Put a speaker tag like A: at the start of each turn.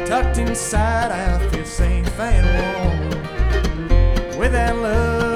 A: tucked inside, I feel safe and warm with that love